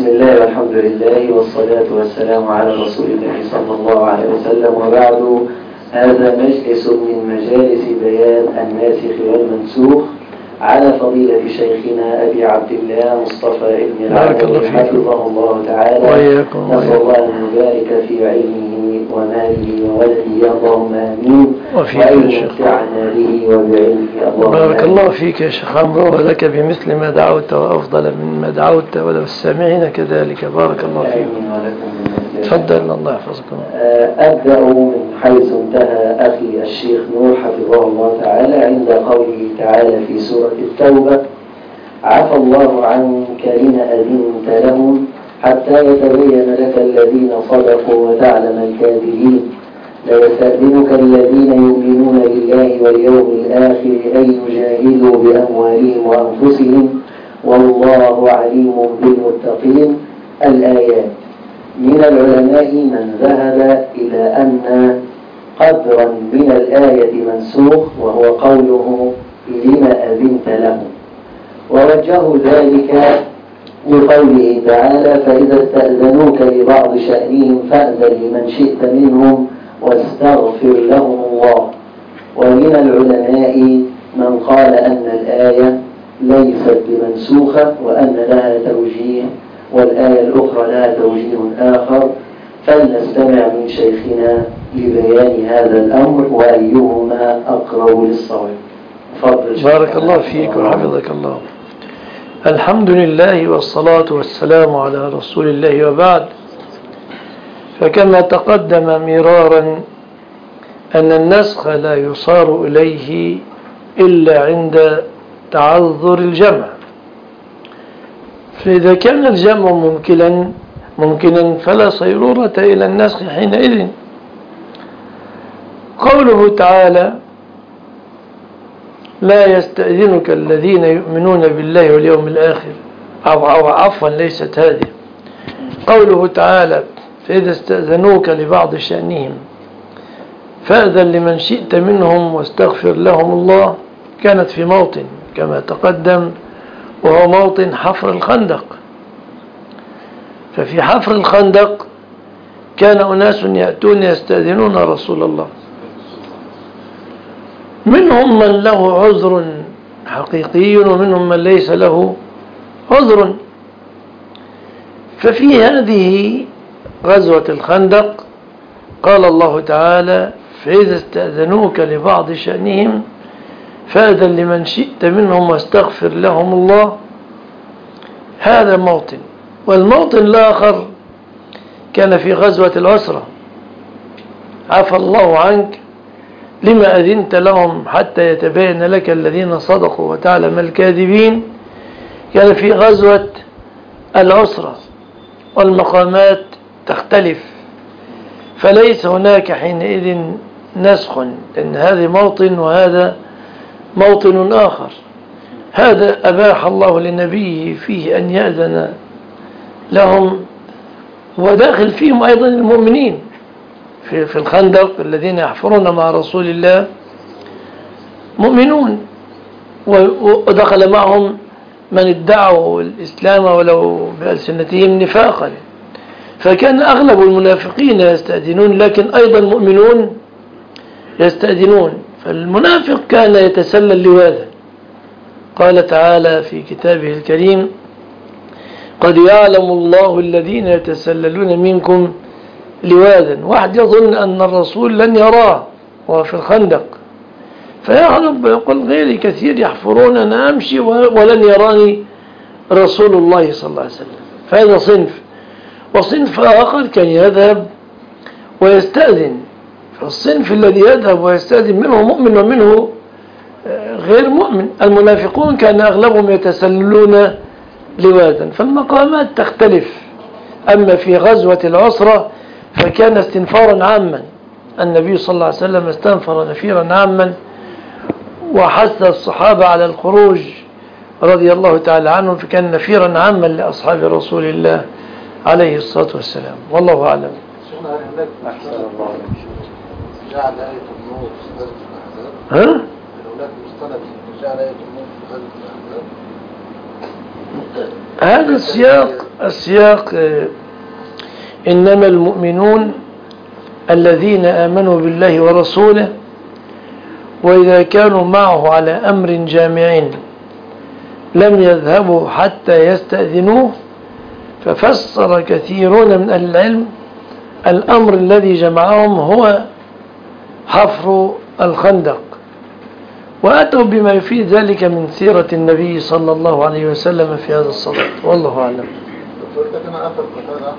بسم الله والحمد لله والصلاة والسلام على رسول الله صلى الله عليه وسلم، وبعد. هذا مجلس من مجالس بيان الناسخ والمنسوخ على فضيلة شيخنا أبي عبد الله مصطفى ابن العدوي حفظه الله تعالى. نسأل الله أن يبارك في علمه وماله وولده اللهم آمين، وأن يمتعنا به وبعلمه اللهم بارك الله فيك يا شيخ عمرو، ولك بمثل ما دعوت وأفضل مما دعوت، وللسامعين كذلك. بارك الله فيك. تفضل، الله يحفظكم. أبدأ من حيث انتهى أخي الشيخ نور حفظه الله تعالى عند قوله تعالى في سورة التوبة: عفى الله عنك لما أذنت لهم حتى يتبين لك الذين صدقوا وتعلم الكاذبين. ليستأذنك الذين يؤمنون بالله واليوم الآخر أن يجاهدوا بأموالهم وأنفسهم والله عليم بالمتقين. الآيات. من العلماء من ذهب إلى أن قدرا من الآية منسوخ، وهو قوله لما أذنت لهم، ووجهوا ذلك بقوله تعالى: فإذا استأذنوك لبعض شأنهم فأذن لمن شئت منهم واستغفر لهم الله. ومن العلماء من قال أن الآية ليست بمنسوخة وأن لها توجيه، والآية الأخرى لها توجيه آخر. فلنستمع من شيخنا لبيان هذا الأمر وأيهما أقرب للصواب. بارك الله فيك وحفظك الله. الحمد لله والصلاة والسلام على رسول الله، وبعد. فكما تقدم مرارا أن النسخ لا يصار إليه إلا عند تعذر الجمع، فإذا كان الجمع ممكنا فلا صيرورة إلى النسخ حينئذ. قوله تعالى: لا يستأذنك الذين يؤمنون بالله واليوم الآخر، أو عفوا ليست هذه. قوله تعالى: فإذا استأذنوك لبعض شأنهم فأذن لمن شئت منهم واستغفر لهم الله، كانت في موطن كما تقدم، وهو موطن حفر الخندق. ففي حفر الخندق كان أناس يأتون يستأذنون رسول الله، منهم من له عذر حقيقي ومنهم من ليس له عذر. ففي هذه غزوة الخندق قال الله تعالى: فإذا استأذنوك لبعض شأنهم فأذن لمن شئت منهم واستغفر لهم الله. هذا موطن. والموطن الآخر كان في غزوة العسرة: عفى الله عنك لما أذنت لهم حتى يتبين لك الذين صدقوا وتعلم الكاذبين. كان في غزوة العسرة، والمقامات تختلف، فليس هناك حينئذ نسخ، لأن هذا موطن وهذا موطن آخر. هذا أباح الله لنبيه فيه أن يأذن لهم، وداخل فيهم أيضا المؤمنين في الخندق الذين يحفرون مع رسول الله مؤمنون، ودخل معهم من ادعوا الإسلام ولو بألسنتهم نفاقا. فكان أغلب المنافقين يستأذنون، لكن أيضا مؤمنون يستأذنون. فالمنافق كان يتسلل لواذا. قال تعالى في كتابه الكريم: قد يعلم الله الذين يتسللون منكم لواذا. واحد يظن أن الرسول لن يراه وهو في الخندق، فيهرب ويقول: غيري كثير يحفرون، أنا أمشي ولن يراني رسول الله صلى الله عليه وسلم. فهذا صنف. وصنف آخر كان يذهب ويستأذن. فالصنف الذي يذهب ويستأذن منه مؤمن ومنه غير مؤمن. المنافقون كان أغلبهم يتسللون لواذا. فالمقامات تختلف. أما في غزوة العسرة فكان استنفارا عاما، النبي صلى الله عليه وسلم استنفر نفيرا عاما وحث الصحابة على الخروج رضي الله تعالى عنهم، فكان نفيرا عاما لأصحاب رسول الله عليه الصلاة والسلام. والله أعلم. شيخنا، هل هناك أحسن الله جعل آية النور في غزوة الأحزاب؟ ها؟ هل هناك مستند جعل آية النور في غزوة الأحزاب؟ هذا السياق إنما المؤمنون الذين آمنوا بالله ورسوله وإذا كانوا معه على أمر جامع لم يذهبوا حتى يستأذنوه. ففسر كثيرون من أهل العلم الأمر الذي جمعهم هو حفر الخندق، وأتوا بما يفيد ذلك من سيرة النبي صلى الله عليه وسلم في هذا الصدد، والله أعلم. كما أثر قتادة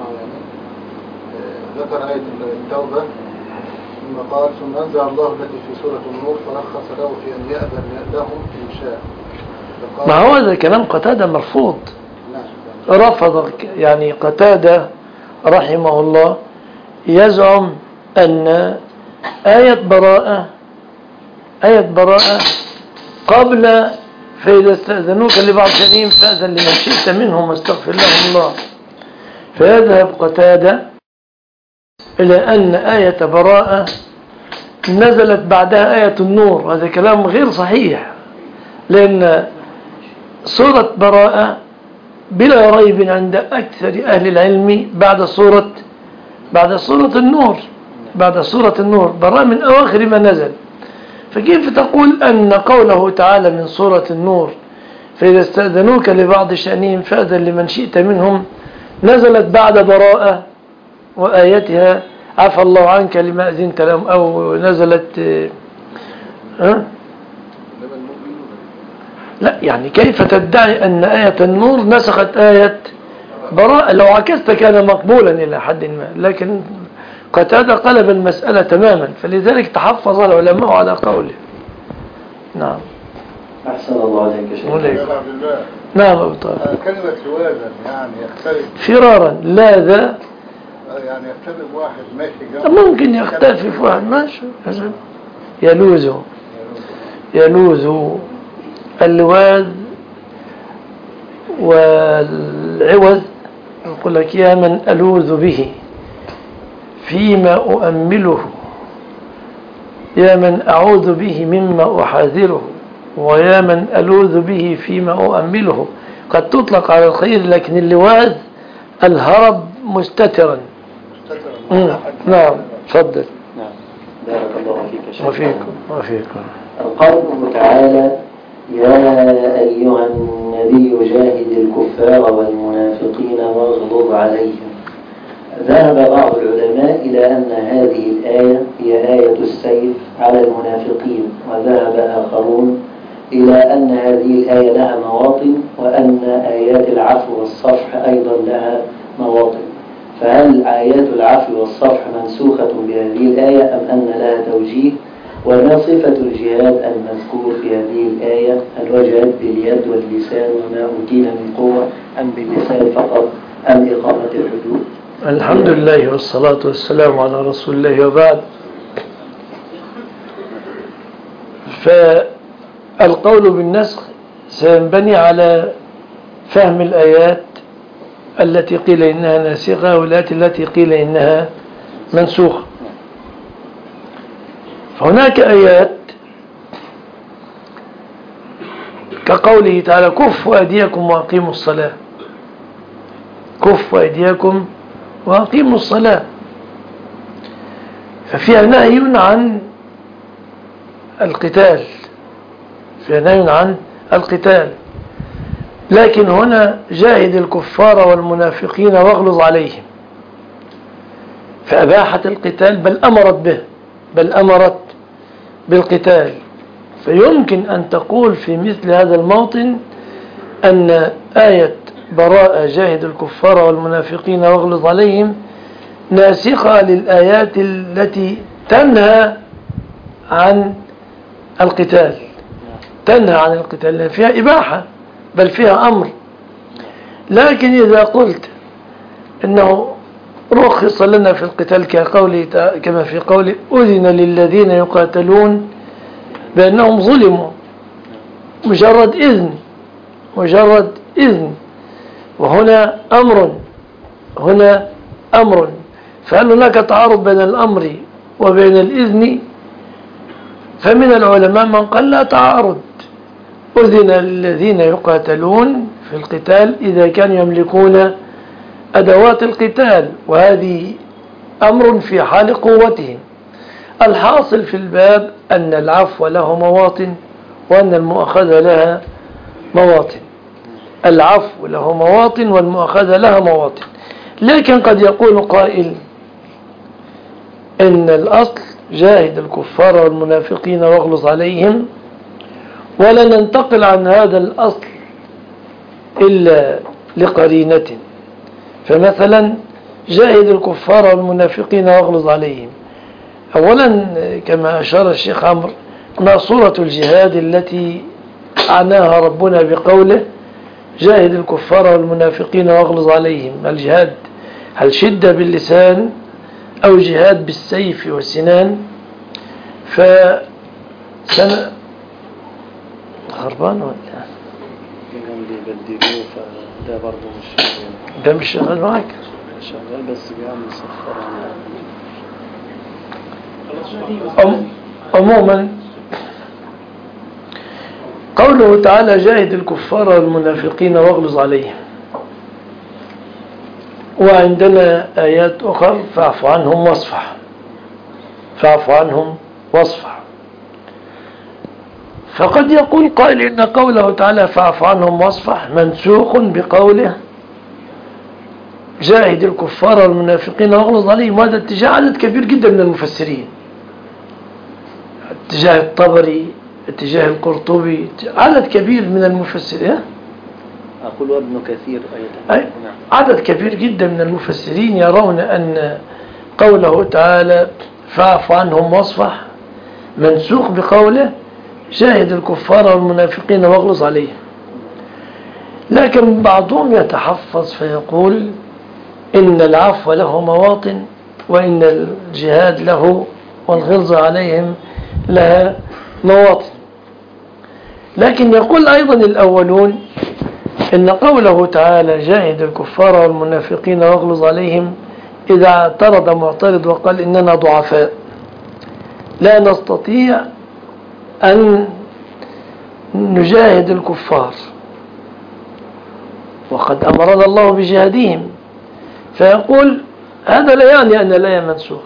ذكر آية التوبة ثم قال ثم أنزل الله التي في سورة النور فرخص له في أن يأذن لهم إن شاء. ما هو هذا كلام قتادة مرفوض، رفض يعني قتادة رحمه الله يزعم أن آية براءة قبل فإذا استأذنوك لبعض شأنهم فأذن لمن شئت منهم واستغفر لهم الله. فيذهب قتادة إلى أن آية براءة نزلت بعدها آية النور. هذا كلام غير صحيح، لأن سورة براءة بلا ريب عند أكثر أهل العلم بعد سورة النور براءة من أواخر ما نزل. فكيف تقول أن قوله تعالى من سورة النور فإذا استأذنوك لبعض شأنهم فأذن لمن شئت منهم نزلت بعد براءة وآيتها عفى الله عنك لما أذنت لهم، أو نزلت لا، يعني كيف تدعي أن آية النور نسخت آية براءة؟ لو عكست كان مقبولا إلى حد ما، لكن قتادة قلب المسألة تماما، فلذلك تحفظ العلماء على قوله. نعم. أحسن الله عليك شيخ. نعم أبو طارق. كلمة لواذا يعني يختلف فرارا لاذا، يعني يختلف واحد ماشي ممكن يختلف واحد ماشي يلوذ اللواذ والعوذ. يقول لك يا من ألوذ به فيما أؤمله، يا من أعوذ به مما أحاذره، ويا من ألوذ به فيما أؤمله. قد تطلق على الخير، لكن اللواذ الهرب مستترا. نعم تفضل. نعم بارك الله فيك شيخ. وفيكم. قوله تعالى يا أيها النبي جاهد الكفار والمنافقين واغلظ عليهم. ذهب بعض العلماء إلى أن هذه الآية هي آية السيف على المنافقين، وذهب آخرون إلى أن هذه الآية لها مواطن، وأن آيات العفو والصفح أيضا لها مواطن. فهل آيات العفو والصفح منسوخة بهذه الآية أم أن لها توجيه؟ وما صفة الجهاد المذكور في هذه الآية؟ هل هو جهاد باليد واللسان وما أوتينا من قوة، أم باللسان فقط، أم إقامة الحدود؟ الحمد لله والصلاة والسلام على رسول الله، وبعد. فالقول بالنسخ سينبني على فهم الآيات التي قيل إنها ناسخة والآيات التي قيل إنها منسوخة. فهناك آيات كقوله تعالى كفوا أيديكم وأقيموا الصلاة، كفوا أيديكم وأقيموا الصلاة، ففيها نهي عن القتال، فيها نهي عن القتال. لكن هنا جاهد الكفار والمنافقين واغلظ عليهم، فأباحت القتال بل أمرت بالقتال. فيمكن أن تقول في مثل هذا الموطن أن آية براءة جاهد الكفار والمنافقين واغلظ عليهم ناسخة للآيات التي تنهى عن القتال، لأن فيها إباحة بل فيها أمر. لكن إذا قلت إنه رخص لنا في القتال كما في قوله أذن للذين يقاتلون بأنهم ظلموا، مجرد إذن، وهنا أمر. فهل هناك تعارض بين الأمر وبين الإذن؟ فمن العلماء من قال لا تعارض، أذن الذين يقاتلون في القتال إذا كانوا يملكون أدوات القتال، وهذه أمر في حال قوتهم. الحاصل في الباب أن العفو له مواطن وأن المؤاخذة لها مواطن. العفو له مواطن والمؤاخذة لها مواطن. لكن قد يقول قائل إن الأصل جاهد الكفار والمنافقين واغلظ عليهم، ولا ننتقل عن هذا الأصل إلا لقرينة. فمثلا جاهد الكفار والمنافقين واغلظ عليهم، أولا كما أشار الشيخ عمرو ما صورة الجهاد التي عناها ربنا بقوله جاهد الكفار والمنافقين واغلظ عليهم. الجهاد هل شدة باللسان أو جهاد بالسيف والسنان؟ فسنة خربان ولا بيبدلوه، فده برضه مش ده مش شغال معك؟ شغال بس بيعمل صفر. عموما قوله تعالى جاهد الكفار والمنافقين واغلظ عليهم، وعندنا آيات أخرى فاعف عنهم واصفح، فاعف عنهم واصفح. فقد يقول قائل إن قوله تعالى فاعف عنهم واصفح منسوخ بقوله جاهد الكفار والمنافقين واغلظ عليهم، وهذا اتجاه عدد كبير جدا من المفسرين، اتجاه الطبري، اتجاه القرطبي، عدد كبير من المفسرين. أقول وابن كثير أيضا. عدد كبير جدا من المفسرين يرون أن قوله تعالى فاعف عنهم واصفح منسوخ بقوله جاهد الكفار والمنافقين واغلظ عليهم. لكن بعضهم يتحفظ فيقول إن العفو له مواطن وإن الجهاد له والغلظ عليهم لها مواطن. لكن يقول أيضا الأولون إن قوله تعالى جاهد الكفار والمنافقين واغلظ عليهم إذا اعترض معترض وقال إننا ضعفاء لا نستطيع أن نجاهد الكفار وقد أمرنا الله بجهادهم، فيقول هذا لا يعني أن الآية منسوخة،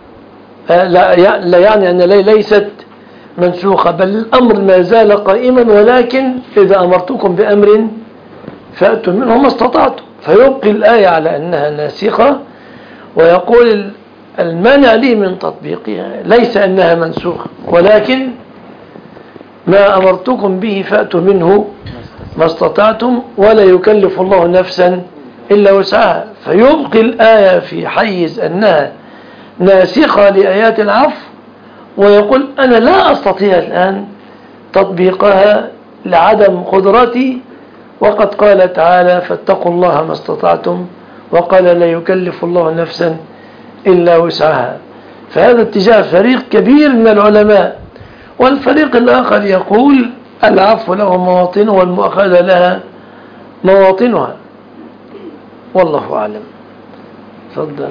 لا يعني أن الآية ليست منسوخة، بل الأمر ما زال قائما، ولكن إذا أمرتكم بأمر فأتوا منه ما استطعتم. فيبقي الآية على أنها ناسخة، ويقول المانع لي من تطبيقها ليس أنها منسوخة، ولكن ما أمرتكم به فأتوا منه ما استطعتم ولا يكلف الله نفسا إلا وسعها. فيبقي الآية في حيز أنها ناسخة لآيات العفو، ويقول أنا لا أستطيع الآن تطبيقها لعدم قدرتي، وقد قال تعالى فاتقوا الله ما استطعتم، وقال لا يكلف الله نفسا إلا وسعها. فهذا اتجاه فريق كبير من العلماء. والفريق الآخر يقول العفو له مواطنه والمؤاخذة لها مواطنها، والله أعلم. تفضل.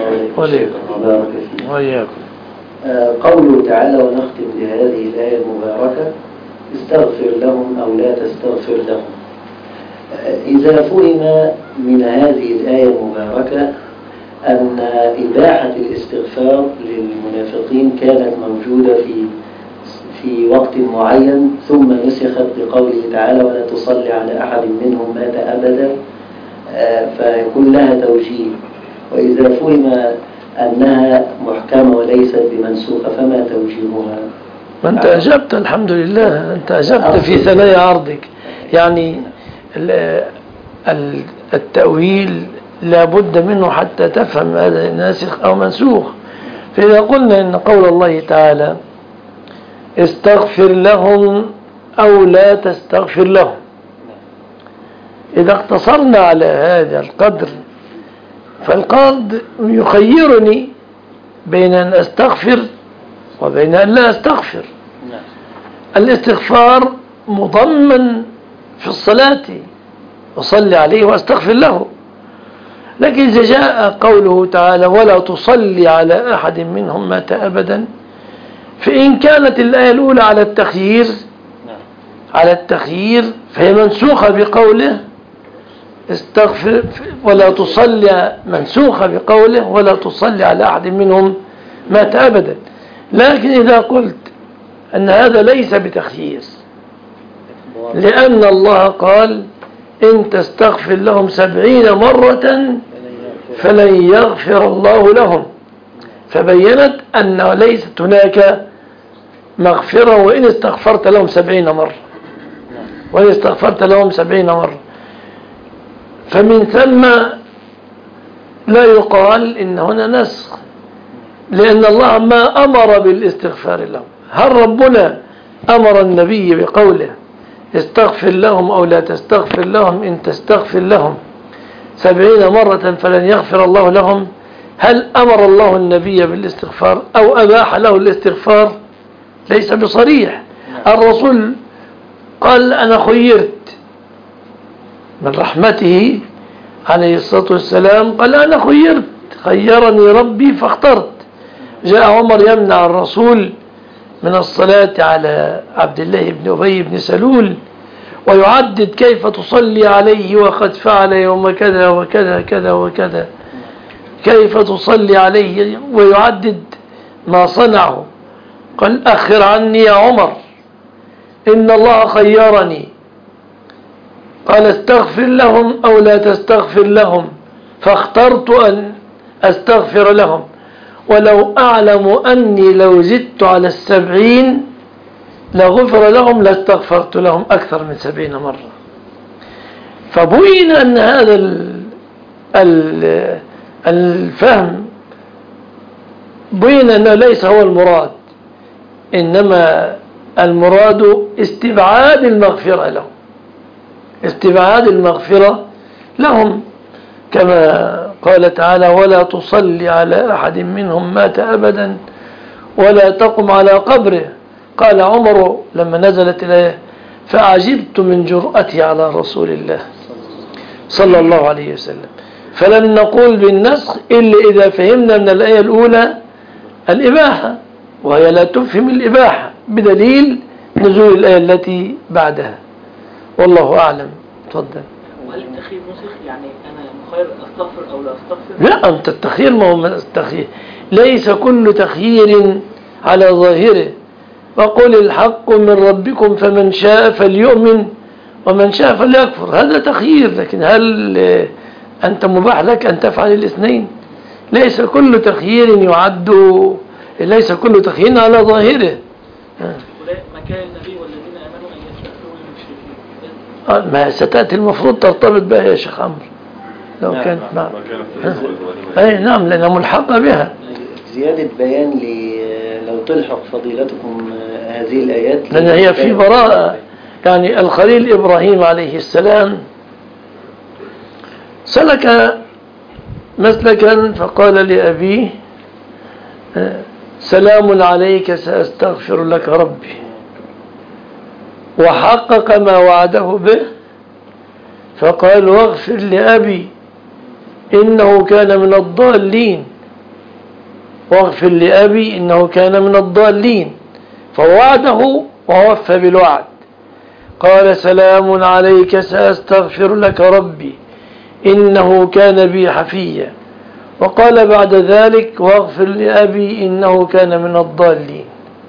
وإياكم. قوله تعالى ونختم بهذه الآية المباركة استغفر لهم أو لا تستغفر لهم. إذا فهم من هذه الآية المباركة أن إباحة الاستغفار للمنافقين كانت موجودة في وقت معين ثم نسخت بقوله تعالى ولا تصلي على أحد منهم مات أبدا، فيكون لها توجيه. وإذا فهم أنها محكمة وليست بمنسوخة فما توجيهها؟ ما أنت أجبت، الحمد لله، أنت أجبت في ثنايا عرضك. يعني التأويل لا بد منه حتى تفهم هذا ناسخ أو منسوخ. فإذا قلنا إن قول الله تعالى استغفر لهم أو لا تستغفر لهم، إذا اقتصرنا على هذا القدر فالقاضي يخيرني بين أن أستغفر وبين أن لا أستغفر. الاستغفار مضمن في الصلاة أصلي عليه وأستغفر له، لكن إذا جاء قوله تعالى ولا تصلي على أحد منهم مات أبدا، فإن كانت الآية الأولى على التخيير على التخيير فهي منسوخة بقوله استغفر ولا تصلي، منسوخة بقوله ولا تصلي على أحد منهم مات أبدا. لكن إذا قلت أن هذا ليس بتخيير، لأن الله قال إن تستغفر لهم 70 مرة فلن يغفر الله لهم، فبينت أن ليست هناك مغفرة وإن استغفرت لهم 70 مرة، وإن استغفرت لهم 70 مرة. فمن ثم لا يقال إن هنا نسخ، لأن الله ما أمر بالاستغفار لهم. هل ربنا أمر النبي بقوله استغفر لهم أو لا تستغفر لهم؟ إن تستغفر لهم 70 مرة فلن يغفر الله لهم. هل أمر الله النبي بالاستغفار أو أباح له الاستغفار؟ ليس بصريح. الرسول قال أنا خيرت، من رحمته عليه الصلاة والسلام قال أنا خيرت، خيرني ربي فاخترت. جاء عمر يمنع الرسول من الصلاة على عبد الله بن أبي بن سلول ويعدد كيف تصلي عليه وقد فعل يوم كذا وكذا كذا وكذا، كيف تصلي عليه ويعدد ما صنعه. قال أخر عني يا عمر إن الله خيرني، قال استغفر لهم أو لا تستغفر لهم، فاخترت أن أستغفر لهم، ولو أعلم أني لو زدت على 70 لغفر لهم لاستغفرت لهم أكثر من 70 مرة. فبين أن هذا الفهم بين أنه ليس هو المراد، إنما المراد استبعاد المغفرة لهم، استبعاد المغفرة لهم، كما قال تعالى ولا تصلي على أحد منهم مات أبدا ولا تقم على قبره. قال عمر لما نزلت الآية فعجبت من جرأتي على رسول الله صلى الله عليه وسلم. فلن نقول بالنسخ إلا إذا فهمنا من الآية الأولى الإباحة، وهي لا تفهم الإباحة بدليل نزول الآية التي بعدها. والله أعلم. تفضل. وهل التخيير نسخ؟ يعني أنا مخير أستغفر أو لا أستغفر؟ لا، أنت التخيير ما هو التخيير، ليس كل تخيير على ظاهره. وقل الحق من ربكم فمن شاء فليؤمن ومن شاء فليكفر، هذا تخيير. لكن هل أنت مباح لك أن تفعل الاثنين؟ ليس كل تخيير يعد، ليس كل تخيير على ظاهره. ما كان النبي والذين آمنوا أن يستغفروا للمشركين. ما ستأتي المفروض ترتبط بها يا شيخ عمرو لو كانت نعم. أي نعم لأنها ملحقة بها. زيادة بيان لو تلحق فضيلتكم هذه الآيات، لأن هي في براءة. يعني الخليل إبراهيم عليه السلام سلك مسلكا فقال لأبيه سلام عليك سأستغفر لك ربي، وحقق ما وعده به فقال واغفر لأبي إنه كان من الضالين، واغفر لأبي إنه كان من الضالين، فوعده ووفى بالوعد. قال سلام عليك سأستغفر لك ربي إنه كان بي حفيا، وقال بعد ذلك واغفر لأبي إنه كان من الضالين.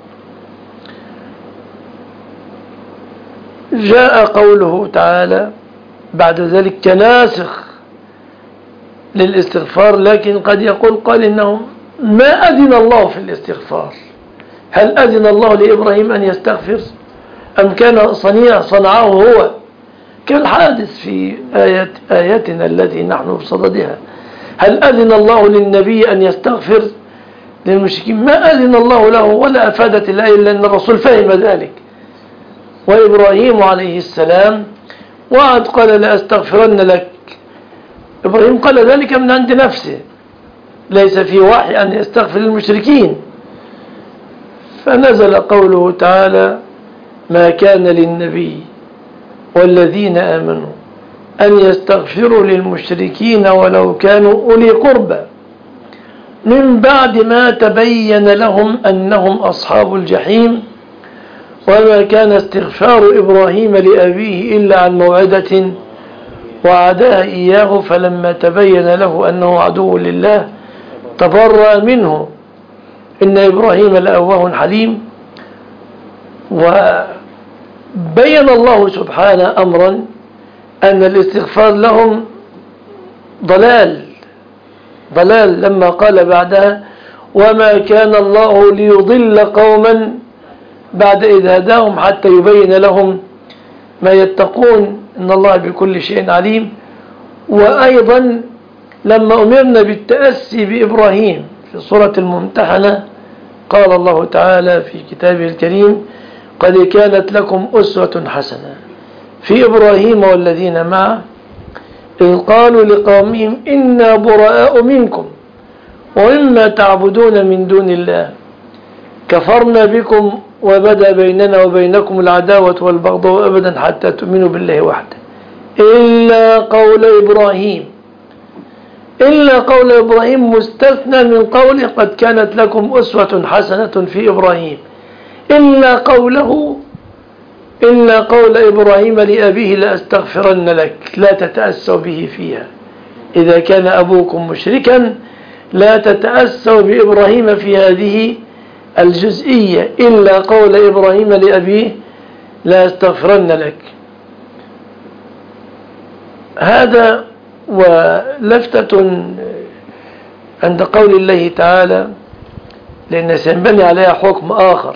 جاء قوله تعالى بعد ذلك كناسخ للاستغفار، لكن قد يقول قال إنه ما أذن الله في الاستغفار. هل أذن الله لإبراهيم أن يستغفر أم كان صنعه هو كالحادث في آياتنا التي نحن بصددها؟ هل أذن الله للنبي أن يستغفر للمشركين؟ ما أذن الله له ولا أفادت الآية إلا أن الرسول فهم ذلك. وإبراهيم عليه السلام وعد قال لأستغفرن لك، إبراهيم قال ذلك من عند نفسه، ليس في وحي أن يستغفر للمشركين. فنزل قوله تعالى ما كان للنبي والذين آمنوا أن يستغفروا للمشركين ولو كانوا أولي قربى من بعد ما تبين لهم أنهم أصحاب الجحيم وما كان استغفار إبراهيم لأبيه إلا عن موعدة وعدها إياه فلما تبين له أنه عدو لله تبرأ منه إن إبراهيم لأواه حليم. وبين الله سبحانه أمرا أن الاستغفار لهم ضلال لما قال بعدها وما كان الله ليضل قوما بعد إذ هداهم حتى يبين لهم ما يتقون إن الله بكل شيء عليم. وأيضا لما أمرنا بالتأسي بإبراهيم في سورة الممتحنة قال الله تعالى في كتابه الكريم قد كانت لكم أسوة حسنة في إبراهيم والذين معه إذ قالوا لقومهم إنا براء منكم ومما تعبدون من دون الله كفرنا بكم وبدأ بيننا وبينكم العداوة والبغضاء أبدا حتى تؤمنوا بالله وحده إلا قول إبراهيم مستثنى من قوله قد كانت لكم أسوة حسنة في إبراهيم إلا قول إبراهيم لأبيه لأستغفرن لك لا تتأسوا به فيها إذا كان أبوكم مشركا لا تتأسوا بإبراهيم في هذه الجزئية إلا قول إبراهيم لأبيه لا أستغفرن لك. هذا ولفتة عند قول الله تعالى لأن سينبني عليها حكم آخر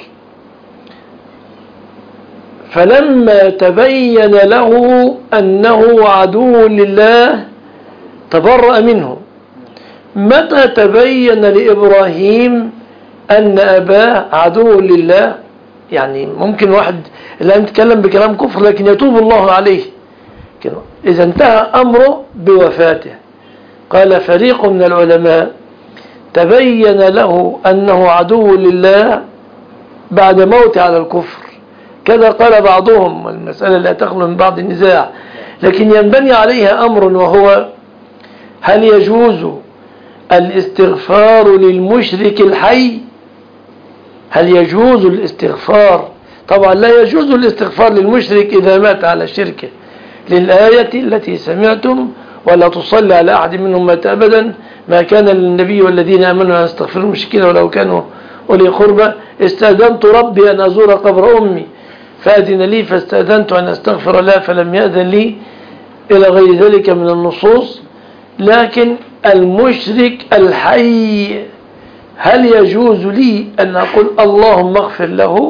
فلما تبين له أنه عدو لله تبرأ منه. متى تبين لإبراهيم أن أباه عدو لله؟ يعني ممكن واحد لا يتكلم بكلام كفر لكن يتوب الله عليه إذا انتهى أمره بوفاته. قال فريق من العلماء تبين له أنه عدو لله بعد موته على الكفر كذا قال بعضهم والمسألة لا تخلو من بعض النزاع لكن ينبني عليها أمر وهو هل يجوز الاستغفار للمشرك الحي؟ هل يجوز الاستغفار؟ طبعا لا يجوز الاستغفار للمشرك إذا مات على شركه للآية التي سمعتم ولا تصلي على أحد منهم مات أبدا ما كان للنبي والذين آمنوا أن يستغفروا المشركين ولو كانوا أولي قربى استأذنت ربي أن أزور قبر أمي فأذن لي فاستأذنت أن أستغفر لها فلم يأذن لي إلى غير ذلك من النصوص. لكن المشرك الحي هل يجوز لي أن أقول اللهم اغفر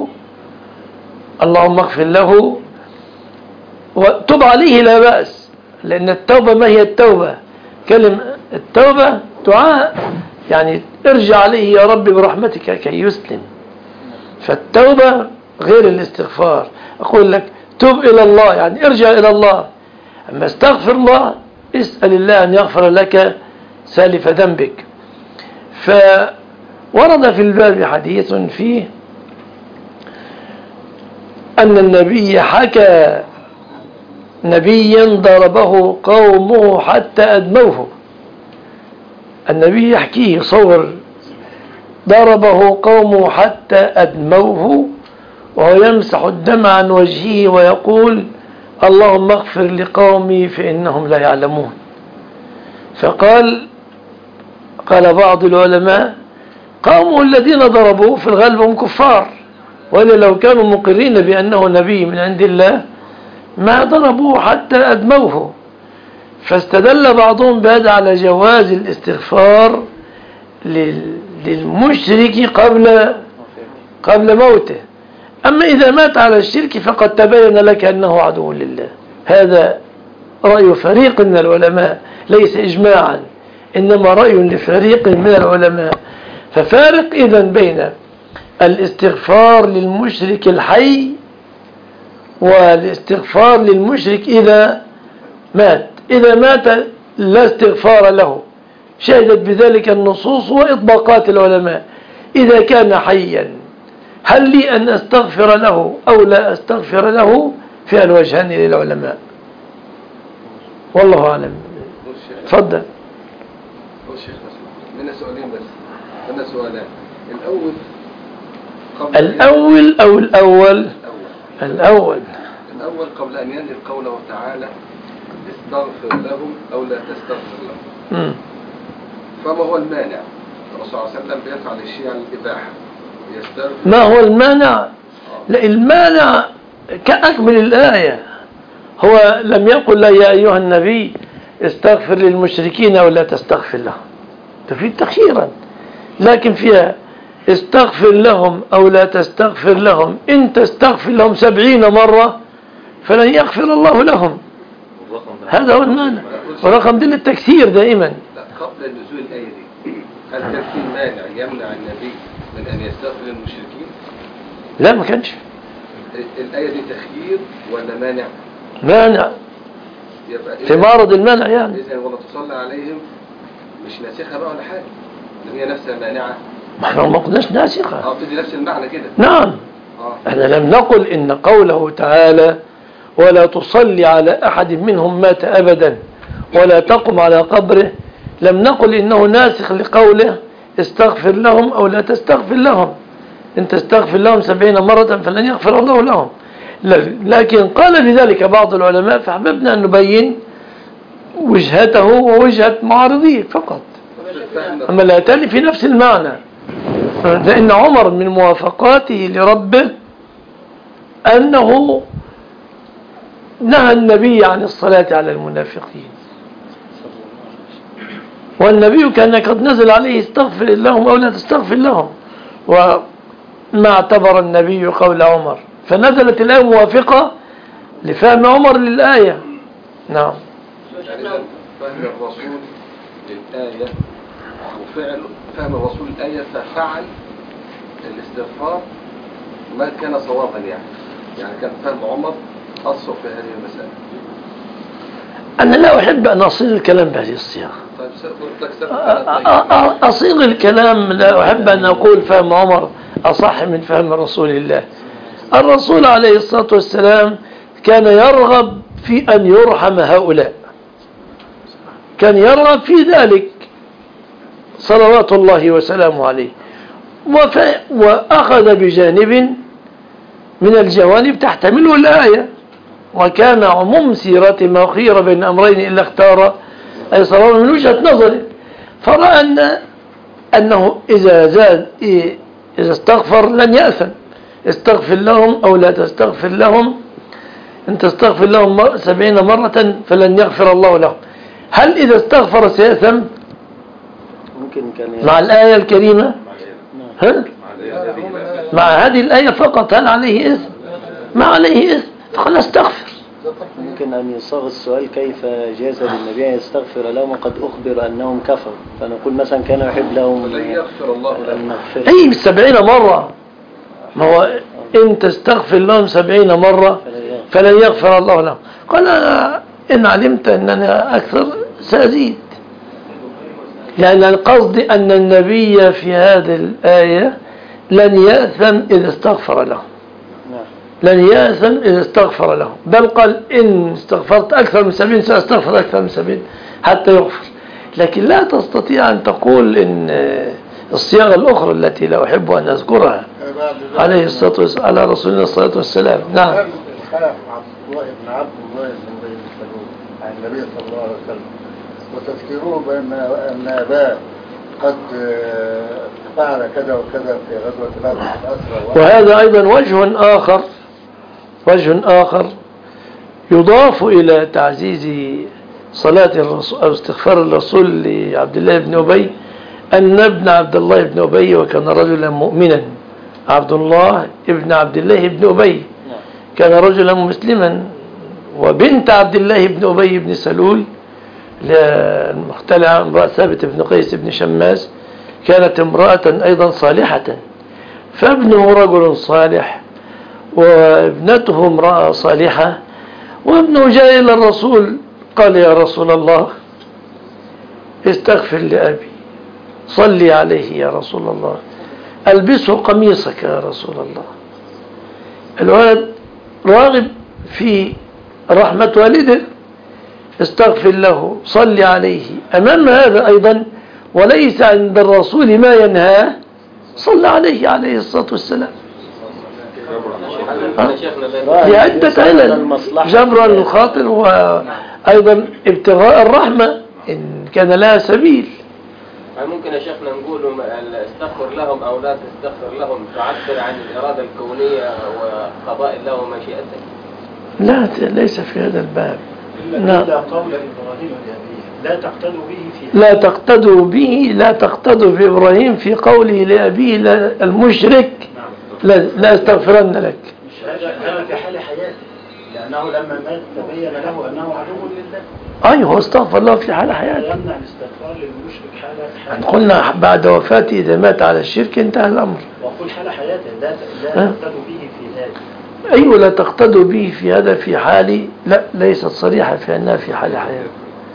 له وتب عليه لا بأس لأن التوبة ما هي التوبة؟ كلمة التوبة دعاء يعني ارجع عليه يا رب برحمتك كي يسلم. فالتوبة غير الاستغفار. أقول لك تب إلى الله يعني ارجع إلى الله. أما استغفر الله اسأل الله أن يغفر لك سالف ذنبك. فورد في الباب حديث فيه أن النبي حكى نبيا ضربه قومه حتى أدموه. النبي يحكيه صور ضربه قومه حتى أدموه وهو يمسح الدم عن وجهه ويقول اللهم اغفر لقومي فإنهم لا يعلمون. فقال بعض العلماء قومه الذين ضربوه في الغالب هم كفار وإلا لو كانوا مقرين بأنه نبي من عند الله ما ضربوه حتى أدموه. فاستدل بعضهم بهذا على جواز الاستغفار للمشرك قبل موته. أما إذا مات على الشرك فقد تبين لك أنه عدو لله. هذا رأي فريق من العلماء ليس إجماعا إنما رأي لفريق من العلماء. ففارق إذن بين الاستغفار للمشرك الحي والاستغفار للمشرك إذا مات. إذا مات لا استغفار له شهدت بذلك النصوص وإطباقات العلماء. إذا كان حيا هل لي أن أستغفر له أو لا أستغفر له؟ في الوجهان للعلماء والله أعلم. تفضل. من سؤالين بس من سؤالان. الأول أو الأول الأول قبل أن ينزل قوله تعالى استغفر لهم أو لا تستغفر لهم. فما هو المانع؟ الرسول صلى الله عليه وسلم بيفعل الشيء على الإباحة يستغفر. ما هو المانع؟ لا، المانع كأكمل الآية. هو لم يقل لا يا أيها النبي استغفر للمشركين أو لا تستغفر لهم، تفيد تخييرا، لكن فيها استغفر لهم أو لا تستغفر لهم، إن تستغفر لهم 70 مرة فلن يغفر الله لهم. هذا هو المانع، ورقم دل التكثير دائما. لا، قبل نزول الآية دي هل كان في مانع يمنع النبي من أن يستغفر للمشركين؟ لا، ما كانش. الآية دي تخيير ولا مانع؟ مانع في معرض المانع يعني. إذن ولا تصلي عليهم مش ناسخة بقى ولا حاجة، اللي هي نفسها مانعة. ما احنا ما قلناش ناسخة. تدي نفس المعنى كده. نعم. احنا لم نقل إن قوله تعالى ولا تصلي على أحد منهم مات أبدا ولا تقم على قبره، لم نقل إنه ناسخ لقوله استغفر لهم أو لا تستغفر لهم. إن تستغفر لهم 70 مرة فلن يغفر الله لهم. لكن قال بذلك بعض العلماء، فحببنا أن نبين وجهته ووجهة معارضيه فقط، أما لا تالي في نفس المعنى. لأن عمر من موافقاته لربه أنه نهى النبي عن الصلاة على المنافقين، والنبي كان قد نزل عليه استغفر لهم أو لا تستغفر لهم، وما اعتبر النبي قول عمر، فنزلت الآية موافقة لفهم عمر للآية. نعم. فهم الرسول للآية وفعل فهم الرسول الآية ففعل الاستغفار ما كان صوابا، يعني كان فهم عمر أصف في هذه المسألة. أنا لا أحب أن أصيغ الكلام بهذه الصيغة. أصيغ الكلام لا أحب أن أقول فهم عمر أصح من فهم رسول الله. الرسول عليه الصلاة والسلام كان يرغب في أن يرحم هؤلاء، كان يرغب في ذلك صلوات الله وسلامه عليه، وأخذ بجانب من الجوانب تحتمله الآية، وكان عموم سيرة ما خير بين أمرين إلا اختار أي صواب من وجهة نظره، فرأى أنه إذا استغفر لن يأثم. استغفر لهم أو لا تستغفر لهم، إن تستغفر لهم 70 مرة فلن يغفر الله لهم. هل إذا استغفر سيأثم مع الآية الكريمة؟ مع هذه الآية فقط هل عليه إثم؟ ما عليه إثم، فقال استغفر. ممكن أن يصاغ السؤال كيف جاز للنبي أن يستغفر لهم وقد أخبر أنهم كفروا، فنقول مثلا كان يحب لهم فلن يغفر الله لهم. أي 70 مرة، ما هو إن تستغفر لهم 70 مرة فلن يغفر الله لهم. قال إن علمت أننا أكثر سأزيد، لأن القصد أن النبي في هذه الآية لن يأثم إذا استغفر لهم، لن يأثم إذا استغفر لهم، بل قال إن استغفرت أكثر من 70 سأستغفر أكثر من 70 حتى يغفر. لكن لا تستطيع أن تقول إن الصياغة الأخرى التي لا أحب أن أذكرها عليه الصلاة والسلام على رسولنا الصلاة والسلام. نعم. خلف عبد الله بن أبي بن سلول عن النبي صلى الله عليه وسلم وتذكروه بأن أباه قد فعل كذا وكذا في غزوة الأسرى، وهذا أيضا وجه آخر يضاف إلى تعزيز صلاة الرسول أو استغفار الرسول لعبد الله بن أبي، أن ابن عبد الله بن أبي وكان رجلا مؤمنا، عبد الله ابن عبد الله بن أبي كان رجلا مسلما، وبنت عبد الله بن أبي بن سلول المختلعة امرأة ثابت بن قيس بن شماس كانت امرأة أيضا صالحة، فابنه رجل صالح وابنته امرأة صالحة، وابنه جاء إلى الرسول قال يا رسول الله استغفر لأبي، صلي عليه يا رسول الله، ألبسه قميصك يا رسول الله. الولد راغب في رحمة والده، استغفر له، صلي عليه. أمام هذا أيضا وليس عند الرسول ما ينهاه، صلى عليه الصلاة والسلام. لعدة علل: جبرا للخاطر، وأيضا ابتغاء الرحمة إن كان لها سبيل. ممكن يا شيخنا نقول استغفر لهم أو لا تستغفر لهم تعبر عن الإرادة الكونية وقضاء الله ومشيئته؟ لا، ليس في هذا الباب. إلا قول إبراهيم لأبيه لا تقتدوا به في لا تقتدوا به، لا تقتدوا بإبراهيم في قوله لأبيه المشرك لا استغفرن لك. هذا في حال حياته، لأنه لما مات تبين له أنه عدو لله. أيوه، هو استغفر الله في حال حياته. يمنع الاستغفار للمشرك حال قلنا بعد وفاته إذا مات على الشرك انتهى الأمر. وأقول حال حياته لا تقتدوا به في هذا. أيوه، لا تقتدوا به في هذا في حال، لا ليست صريحة في أنها في حال حياته.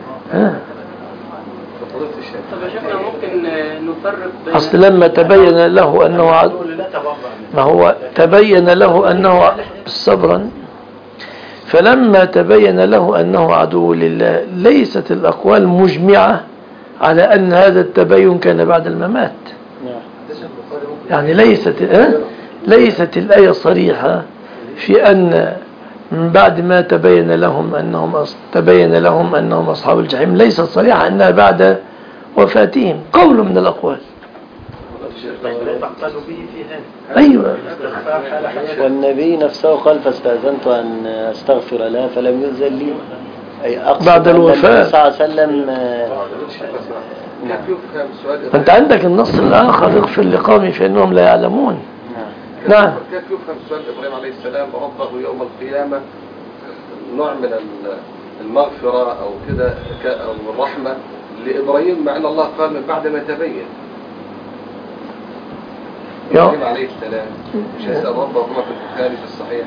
طب يا شيخنا ممكن نفرق بين أصل لما تبين له أنه ما هو تبين له أنه صبرا، فلما تبين له أنه عدو لله ليست الأقوال مجمعة على أن هذا التبين كان بعد الممات. يعني ليست الآية صريحة في أن من بعد ما تبين لهم أنهم أصحاب الجحيم، ليست صريحة أنها بعد وفاتهم. قول من الأقوال. أيوة. والنبي نفسه قال فاستأذنت أن أستغفر لها فلم يؤذن لي، أي أقصد بعد الوفاة صلى الله عليه وسلم. أنت عندك النص الآخر: اغفر لقومي فإنهم لا يعلمون. نعم. كيف يفهم سؤال إبراهيم عليه السلام ربه يوم القيامة نوع من المغفرة أو كده أو الرحمة لإبراهيم، مع أن الله قال من بعد ما تبين إبراهيم عليه السلام مش هيسأل ربه كما في البخاري في الصحيح؟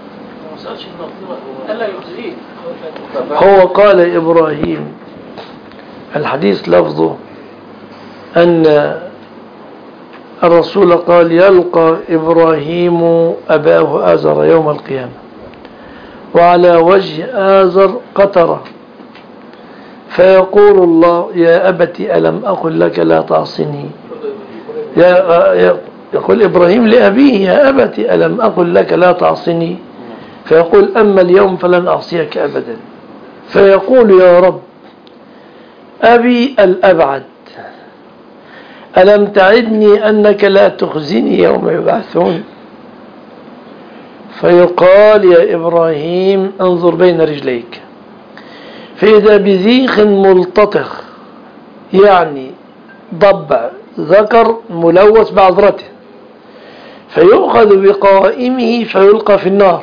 ألا يخزيه. هو قال إبراهيم، الحديث لفظه أن الرسول قال: يلقى إبراهيم أباه آزر يوم القيامة وعلى وجه آزر قطرة، فيقول الله: يا أبت ألم أقل لك لا تعصني. يقول إبراهيم لأبيه: يا أبت ألم أقل لك لا تعصني. فيقول: أما اليوم فلن أعصيك أبدا. فيقول: يا رب أبي الأبعد، ألم تعدني أنك لا تخزني يوم يبعثون؟ فيقال: يا إبراهيم انظر بين رجليك، فإذا بذيخ ملتطخ، يعني ضبع ذكر ملوث بعذرته، فيؤخذ بقائمه فيلقى في النار.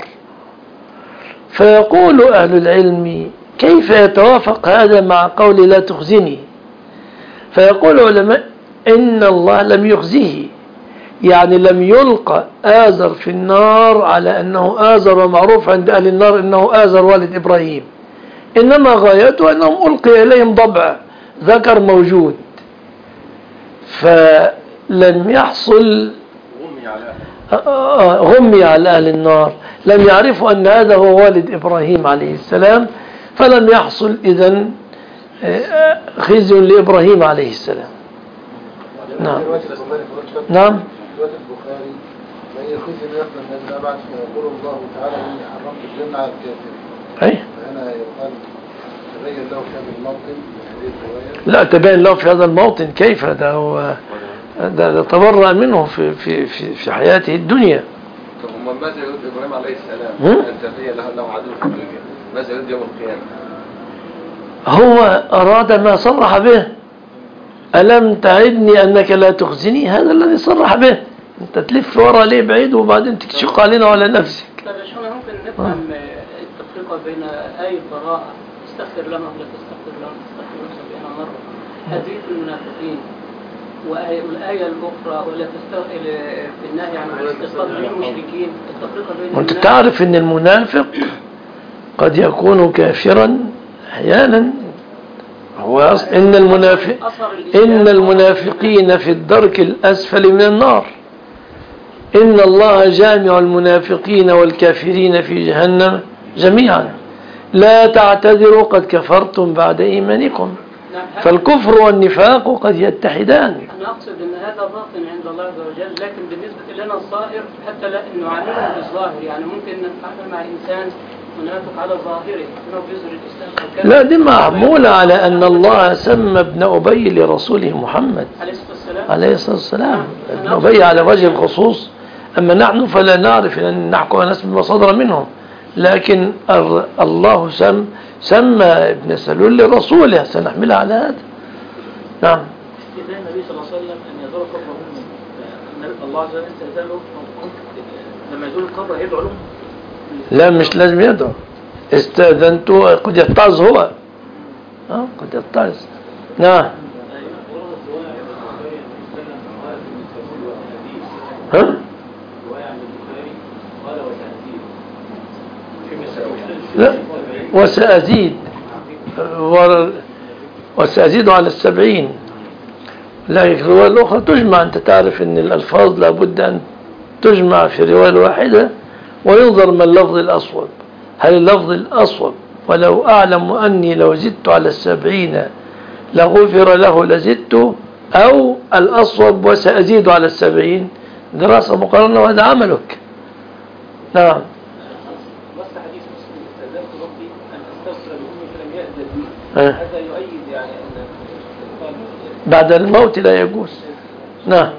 فيقول أهل العلم: كيف يتوافق هذا مع قول لا تخزني؟ فيقول علماء: إن الله لم يخزيه، يعني لم يلقى آزر في النار على أنه آزر، ومعروف عند أهل النار أنه آزر والد إبراهيم، إنما غايته أنهم ألقي إليهم ضبع ذكر موجود، فلم يحصل غمي على أهل النار، لم يعرفوا أن هذا هو والد إبراهيم عليه السلام، فلم يحصل إذن خزي لإبراهيم عليه السلام. نعم. نعم. البخاري فهي خزي ليقبل من الأبعد، فيقول الله تعالى: إني حرمت الجنة على الكافرين. أي. فهنا يقال تبين له في هذا الموطن بهذه الرواية. لا، تبين له في هذا الموطن كيف؟ ده تبرأ منه في حياته الدنيا. طب ماذا يريد إبراهيم عليه السلام أن تبين له أنه عدو في الدنيا؟ ماذا يريد يوم القيامة؟ هو أراد ما صرح به: ألم تعدني أنك لا تخزني. هذا الذي صرح به. أنت تلف ورا ليه بعيد وبعدين تشق علينا وعلى نفسك. طيب يا شيخنا ممكن نفهم التفرقة بين آية براءة استغفر لهم ولا تستغفر لهم تستغفر لهم 70 مرة، هذه المنافقين، والآية الأخرى ولا تستغفر في النهي عن الاستغفار للمشركين، التفرقة بين وأنت تعرف أن المنافق قد يكون كافرا أحيانا. هو إن المنافقين في الدرك الأسفل من النار، إن الله جامع المنافقين والكافرين في جهنم جميعا، لا تعتذروا قد كفرتم بعد إيمانكم. فالكفر والنفاق قد يتحدان. أنا أقصد أن هذا باطن عند الله عز وجل، لكن بالنسبة لنا الظاهر حتى لا نعامله بالظاهر، يعني ممكن نتعامل مع إنسان منافق على ظاهره أنه بيظهر الإسلام. لا، دي معمولة على أن الله سمى ابن أبي لرسوله محمد عليه الصلاة والسلام. ابن أبي على وجه الخصوص، أما نحن فلا نعرف أن نحكم الناس بما صدر منهم، لكن الله سمى ابن سلول لرسوله، سنحملها على هذا. نعم. استئذان النبي صلى الله عليه وسلم أن يزور قبرهم، الله عز وجل استئذانه لما يزور القبر هيدعو لهم؟ لا، مش لازم يدعو. استأذنت قد يتعظ هو، قد يتعظ. نعم. ها؟ لا، وسأزيد على 70. لكن الرواية الأخرى تجمع. أنت تعرف أن الألفاظ لابد أن تجمع في رواية واحدة، وينظر ما اللفظ الأصوب. هل اللفظ الأصوب ولو أعلم أني لو زدت على 70 لغفر له لزدت، أو الأصوب وسأزيد على 70؟ دراسة مقارنة، وهذا عملك. نعم. هذا يؤيد يعني أن بعد الموت لا يجوز. نعم.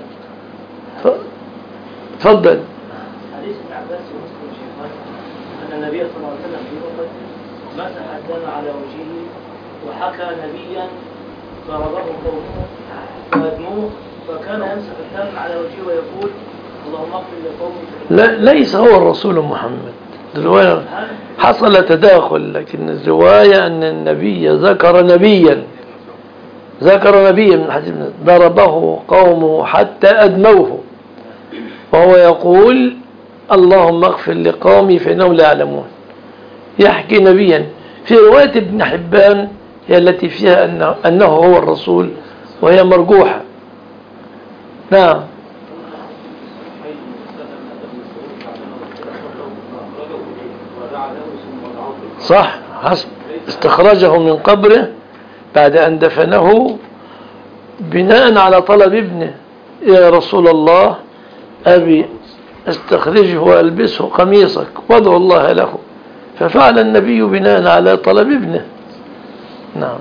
تفضل. حديث ابن عباس ومسلم الشيخان أن النبي صلى الله عليه وسلم في أحد مسح الدم على وجهه، وحكى نبيا ضربه قومه وهدموه، فكان يمسح الدم على وجهه ويقول اللهم اغفر لقومي. لا، ليس هو الرسول محمد. الرواية حصل تداخل، لكن الرواية أن النبي ذكر نبيا من حديث ضربه قومه حتى أدموه، وهو يقول اللهم اغفر لقومي فإنهم لا يعلمون. يحكي نبيا. في رواية ابن حبان هي التي فيها أنه هو الرسول، وهي مرجوحة. نعم. صح، حسب. استخرجه من قبره بعد أن دفنه بناء على طلب ابنه: يا رسول الله، أبي استخرجه وألبسه قميصك وادعو الله له. ففعل النبي بناء على طلب ابنه. نعم.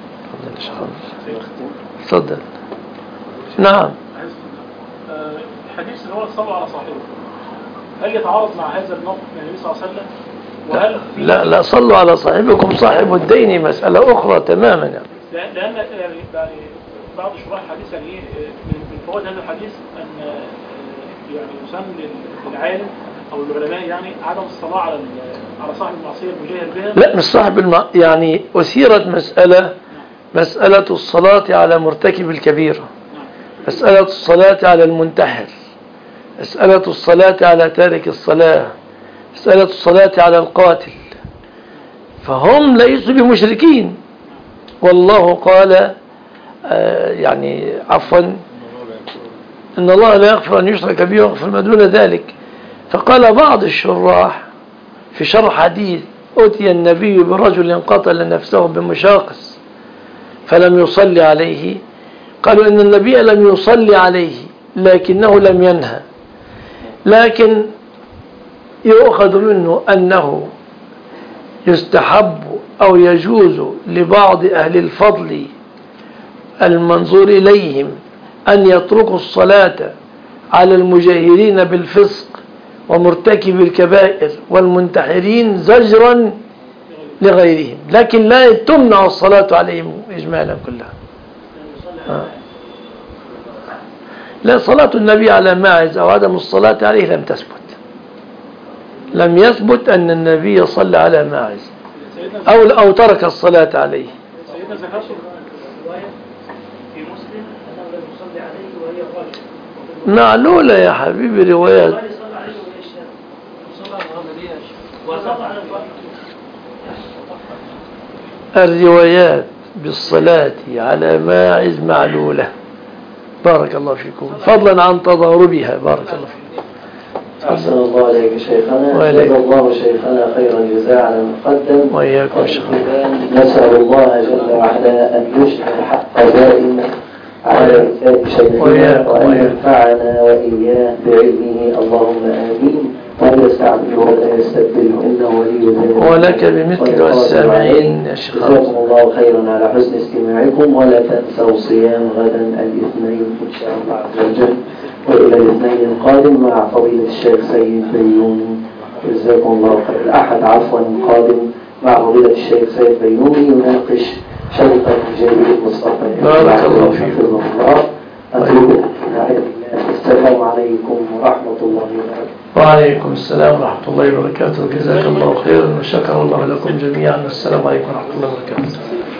تفضل. نعم. حديث اللي هو صلوا على صاحبه، هل يتعارض مع هذا النص من النبي صلى الله عليه وسلم؟ وهل لا، صلوا على صاحبكم صاحب الدين مسألة أخرى تماما يعني. لأن يعني بعض شروح الحديث يعني من فوائد هذا الحديث أن يعني يسن للعالم أو العلماء يعني عدم الصلاة على صاحب المعصية المجاهر بها. لا، مش صاحب يعني أثيرت مسألة الصلاة على مرتكب الكبيرة، مسألة الصلاة على المنتحر، مسألة الصلاة على تارك الصلاة، مسألة الصلاة على القاتل. فهم ليسوا بمشركين، والله قال يعني عفوا إن الله لا يغفر أن يشرك به ويغفر ما دون ذلك. فقال بعض الشراح في شرح حديث أتي النبي برجل قتل نفسه بمشاقص فلم يصلي عليه، قالوا إن النبي لم يصلي عليه لكنه لم ينهى، لكن يؤخذ منه أنه يستحب أو يجوز لبعض أهل الفضل المنظور إليهم أن يتركوا الصلاة على المجاهرين بالفسق ومرتكب الكبائر والمنتحرين زجرا لغيرهم، لكن لا تمنع الصلاة عليهم إجمالا كلها. لا، صلاة النبي على ماعز أو عدم الصلاة عليه لم تثبت. لم يثبت أن النبي صلى على ماعز أو ترك الصلاة عليه. سيدنا زكاة في مسلم أنه لم يصلي عليه وهي غالب. معلولة يا حبيبي روايات. الروايات بالصلاة على ماعز معلولة. بارك الله فيكم، فضلا عن تضاربها. بارك الله فيكم. أحسن الله عليك شيخنا. وإليك. جزا الله شيخنا خيرا الجزاء على ما قدم. وإياكم شيخنا. نسأل الله جل وعلا أن يجعل الحق دائما على لسان شيخنا وأن ينفعنا وإياه بعلمه اللهم آمين. ولا يستعمله ولا يستبدله إنه ولي ذلك. ولك بمثل السامعين يا شيخ. جزاكم الله خيرا على حسن استماعكم، ولا تنسوا صيام غدا الاثنين إن شاء الله عز وجل، وإلى الاثنين القادم مع فضيلة الشيخ سيد بيومي. جزاكم الله خير. الأحد عفوا قادم مع فضيلة الشيخ سيد بيومي يناقش شرطا جديد مصطفى. بارك الله فيكم. أترككم في رعاية الله. السلام عليكم ورحمة الله وبركاته. وعليكم السلام ورحمة الله وبركاته. جزاك الله خيرا وشكر الله لكم جميعا. السلام عليكم ورحمة الله وبركاته.